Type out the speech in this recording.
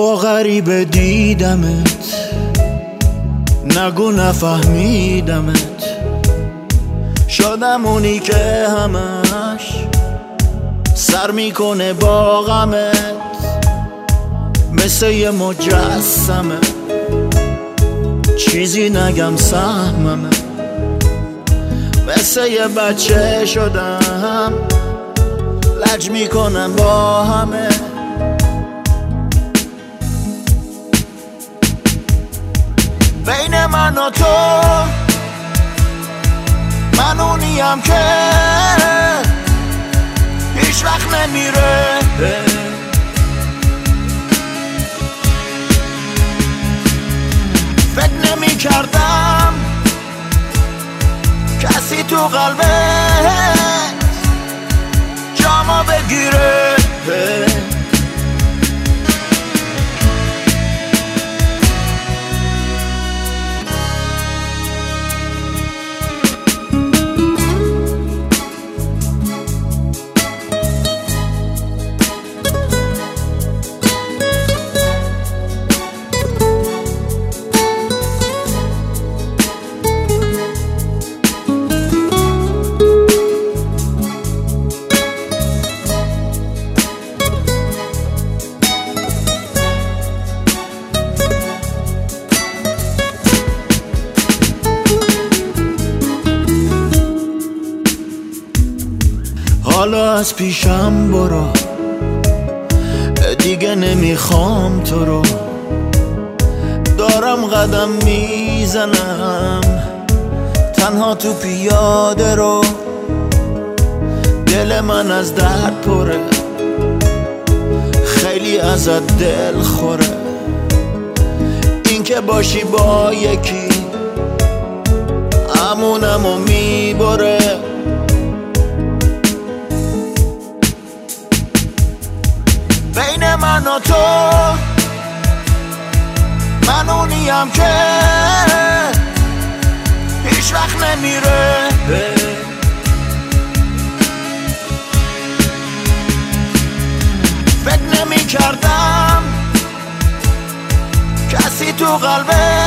بابا غریبه دیدمت، نگو نفهمیدمت، شدم اونی که همش سر میکنه با غمت، مثل یه مجسمه چیزی نگم سهممه، مثل یه بچه شدم لج میکنم با همه. بین من و تو من اونیم که هیچ وقت نمیره، فکر نمی کردم کسی تو قلبت جامو بگیره. حالا از پیشم برو، دیگه نمیخوام تو رو، دارم قدم میزنم تنها تو پیاده رو، دل من از درد پره، خیلی ازت دل خوره، این که باشی با یکی امونمو میبره. بین من و تو من اونیم که هیچ وقت نمیره، فکر نمی کردم کسی تو قلبه